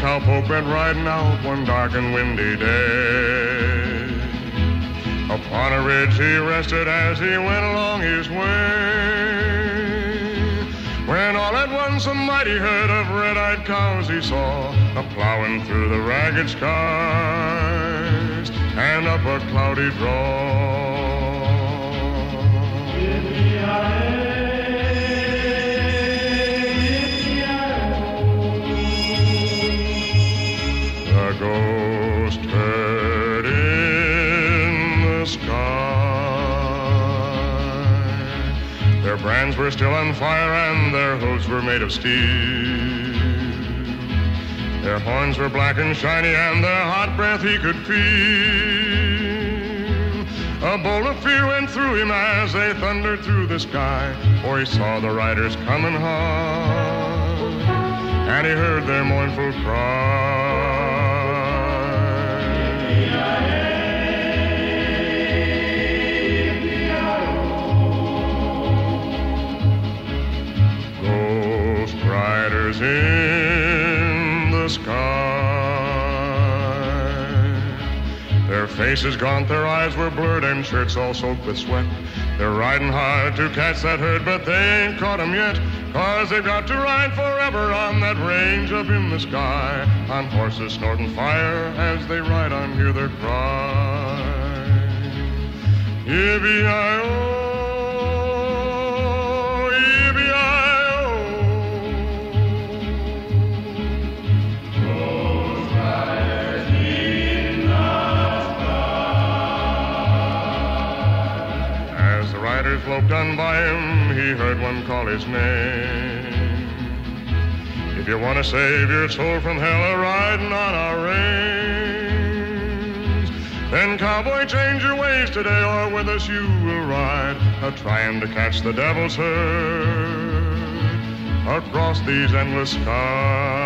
cowpoke went riding out one dark and windy day. Upon a ridge he rested as he went along his way. When all at once a mighty herd of red-eyed cows he saw, a-plowing through the ragged skies and up a cloudy draw. The ghost herd in the sky. Their brands were still on fire and their hooves were made of steel. Their horns were black and shiny and their hot breath he could feel. A bolt of fear went through him as they thundered through the sky, for he saw the riders coming hard, and he heard their mournful cry. Ghost riders in the sky. Their faces gaunt, their eyes were blurred, and shirts all soaked with sweat. They're riding hard to catch that herd, but they ain't caught 'em yet, 'cause they've got to ride forever on that range up in the sky, on horses snorting fire as they ride on, hear their cry. Yippee-yi-oh, yippee-yi-oh. Ghost riders in the sky. As the riders loped on by him, he heard one call his name. If you want to save your soul from hell a-riding on our range, then cowboy, change your ways today, or with us you will ride, a-trying to catch the devil's herd across these endless skies.